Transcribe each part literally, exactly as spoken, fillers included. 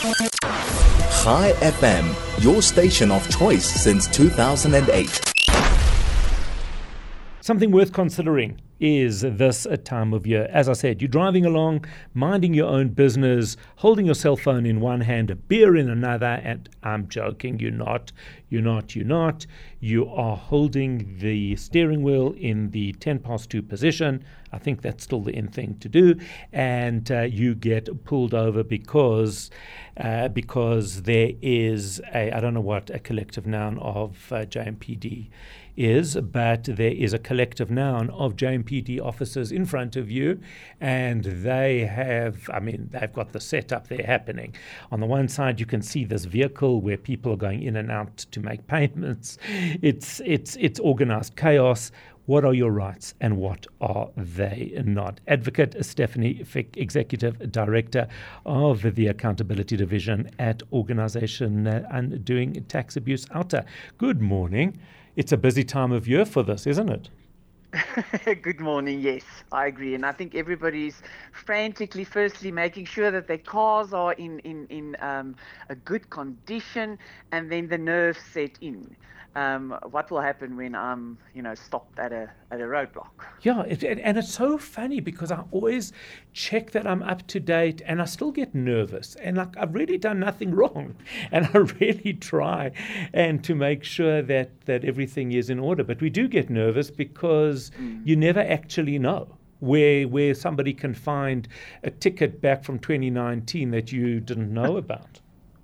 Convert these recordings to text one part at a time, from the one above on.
Chai F M, your station of choice since two thousand eight. Something worth considering is this a time of year. As I said, you're driving along, minding your own business, holding your cell phone in one hand, a beer in another, and I'm joking, you're not, you're not, you're not. You are holding the steering wheel in the ten past two position. I think that's still the in thing to do. And uh, you get pulled over because uh, because there is a, I don't know what a collective noun of uh, J M P D is, but there is a collective noun of J M P D officers in front of you, and they have, I mean, they've got the setup there happening. On the one side, you can see this vehicle where people are going in and out to make payments. It's it's it's organized chaos. What are your rights and what are they not? Advocate Stephanie Fick, Executive Director of the Accountability Division at Organisation Undoing Tax Abuse Outer. Good morning. It's a busy time of year for this, isn't it? Good morning. Yes, I agree. And I think everybody's frantically, firstly, making sure that their cars are in, in, in um, a good condition, and then the nerves set in. Um, what will happen when I'm, you know, stopped at a at a roadblock? Yeah, it, and it's so funny because I always check that I'm up to date, and I still get nervous. And like I've really done nothing wrong, and I really try and to make sure that that everything is in order. But we do get nervous because mm. you never actually know where where somebody can find a ticket back from twenty nineteen that you didn't know about.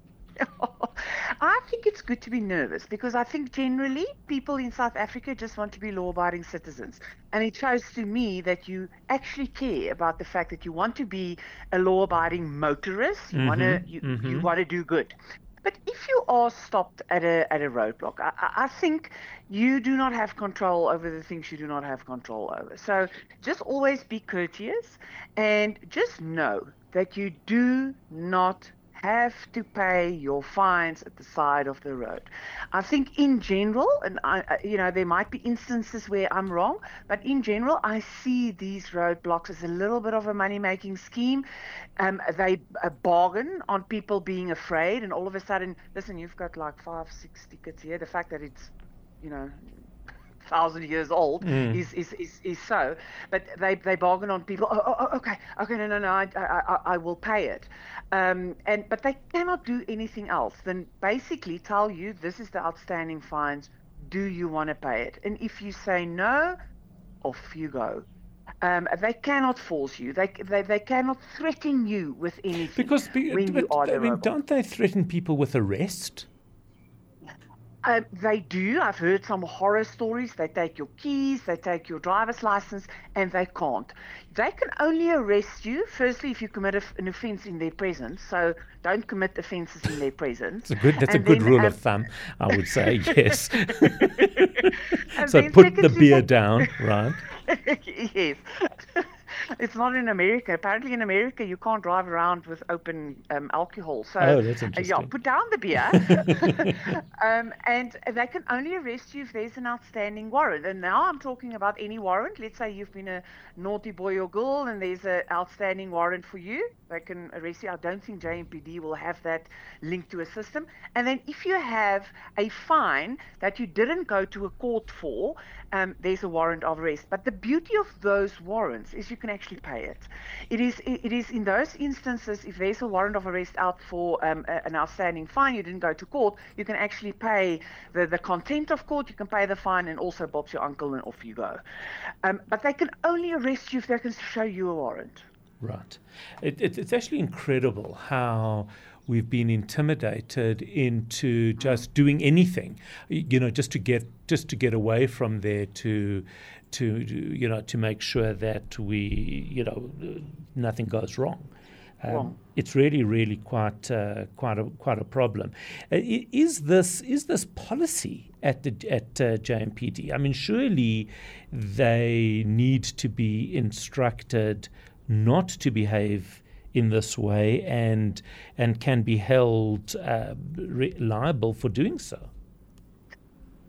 I think it's good to be nervous because I think generally people in South Africa just want to be law-abiding citizens. And it shows to me that you actually care about the fact that you want to be a law-abiding motorist. You mm-hmm, want to you, mm-hmm. you want to do good. But if you are stopped at a at a roadblock, I, I think you do not have control over the things you do not have control over. So just always be courteous and just know that you do not have to pay your fines at the side of the road. I think in general, and I, you know, there might be instances where I'm wrong, but in general, I see these roadblocks as a little bit of a money-making scheme. Um, they uh, bargain on people being afraid, and all of a sudden, listen, you've got like five, six tickets here. The fact that it's, you know, thousand years old mm. is, is is is so, but they they bargain on people. Oh, oh, oh okay, okay, no, no, no, I I, I will pay it, um, and but they cannot do anything else than basically tell you this is the outstanding fines. Do you want to pay it? And if you say no, off you go. Um, they cannot force you. They they they cannot threaten you with anything. Because when but, you are I mean, don't they threaten people with arrest? Uh, they do. I've heard some horror stories. They take your keys, they take your driver's license, and they can't. They can only arrest you, firstly, if you commit a, an offence in their presence. So don't commit offences in their presence. That's a good, that's and a good then, rule um, of thumb, I would say, yes. So put the beer down, right? Yes. It's not in America. Apparently in America, you can't drive around with open um, alcohol. So, oh, that's interesting. Uh, yeah, put down the beer. um, and they can only arrest you if there's an outstanding warrant. And now I'm talking about any warrant. Let's say you've been a naughty boy or girl and there's an outstanding warrant for you. They can arrest you. I don't think J M P D will have that linked to a system. And then if you have a fine that you didn't go to a court for, um, there's a warrant of arrest. But the beauty of those warrants is you can actually pay it. It is it is in those instances, if there's a warrant of arrest out for um, a, an outstanding fine, you didn't go to court, you can actually pay the, the contempt of court, you can pay the fine, and also Bob's your uncle, and off you go. Um, but they can only arrest you if they can show you a warrant. Right. It, it, it's actually incredible how we've been intimidated into just doing anything, you know, just to get just to get away from there, to to you know to make sure that we you know nothing goes wrong. Um, it's really, really quite uh, quite a quite a problem. Uh, is this is this policy at the at uh, J M P D? I mean, surely they need to be instructed not to behave in this way, and and can be held uh, re- liable for doing so.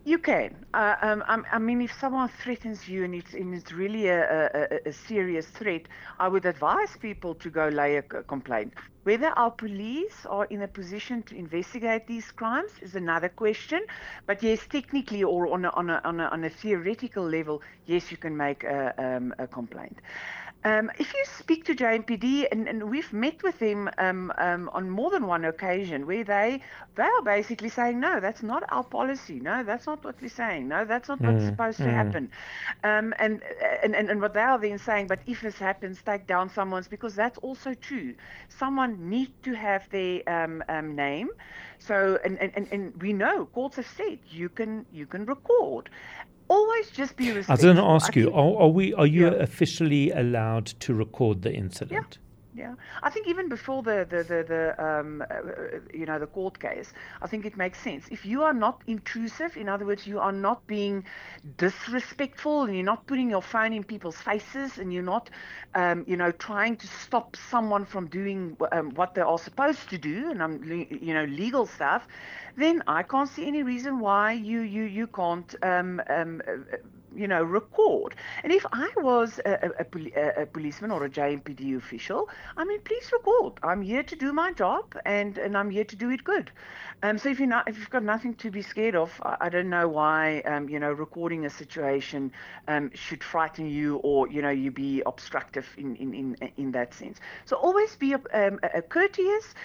You can. Uh, um, I, I mean, if someone threatens you and it's, and it's really a, a, a serious threat, I would advise people to go lay a complaint. Whether our police are in a position to investigate these crimes is another question. But yes, technically or on a, on a, on a, on a theoretical level, yes, you can make a, um, a complaint. Um, if you speak to J M P D, and, and we've met with them um, um, on more than one occasion, where they they are basically saying, no, that's not our policy. No, that's not what we're saying. No, that's not what's Mm, supposed to mm. happen. Um, and, and, and, and what they are then saying, but if this happens, take down someone's, because that's also true. Someone needs to have their um, um, name. So, and, and, and, and we know, courts have said, you can, you can record. Always just be I was respectful. going to ask I you, think- are, are we? Are you Yeah. officially allowed to record the incident? Yeah, I think even before the the the, the um uh, you know the court case, I think it makes sense. If you are not intrusive, in other words, you are not being disrespectful, and you're not putting your phone in people's faces, and you're not, um, you know, trying to stop someone from doing um, what they are supposed to do, and I'm le- you know legal stuff, then I can't see any reason why you you you can't um um. Uh, you know, record. And if I was a, a, a, poli- a, a policeman or a J M P D official, I mean, please record. I'm here to do my job, and, and I'm here to do it good. Um, so if you're not, if you've got nothing to be scared of, I, I don't know why, um, you know, recording a situation um, should frighten you, or you know, you be obstructive in in in, in that sense. So always be a, um, a courteous.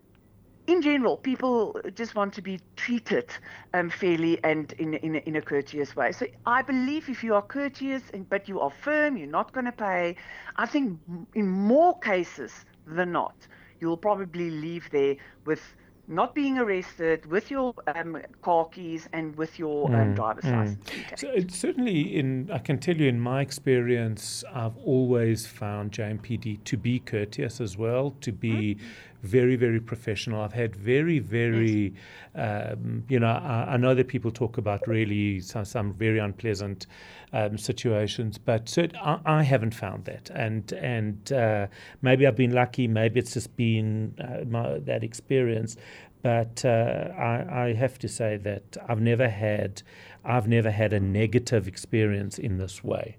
In general, people just want to be treated um, fairly and in, in, in a courteous way. So I believe if you are courteous, and, but you are firm, you're not going to pay, I think in more cases than not, you'll probably leave there with not being arrested, with your um, car keys and with your um, driver's license intact. So it's certainly, in I can tell you, in my experience, I've always found J M P D to be courteous as well, to be very, very professional. I've had very, very, um, you know, I, I know that people talk about really some, some very unpleasant um, situations, but cert- I, I haven't found that. And and uh, maybe I've been lucky, maybe it's just been uh, my, that experience. But uh, I, I have to say that I've never had, I've never had a negative experience in this way.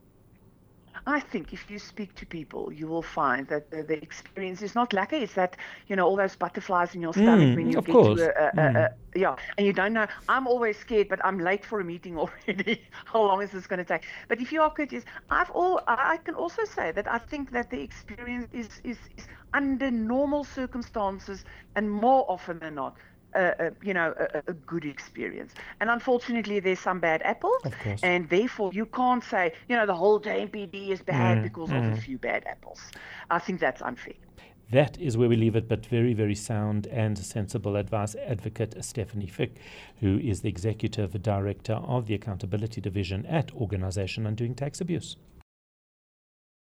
I think if you speak to people, you will find that the, the experience is not lucky. It's that, you know, all those butterflies in your stomach Mm, when you of get course. to a, a, a, Mm. a, yeah, and you don't know. I'm always scared, but I'm late for a meeting already. How long is this going to take? But if you are courteous, I've all, I can also say that I think that the experience is, is, is under normal circumstances, and more often than not, Uh, uh, you know, a, a good experience. And unfortunately, there's some bad apples, Of course. and therefore you can't say, you know, the whole J M P D is bad Mm, because of a few bad apples. I think that's unfair. That is where we leave it, but very, very sound and sensible advice. Advocate Stephanie Fick, who is the Executive Director of the Accountability Division at Organisation Undoing Tax Abuse.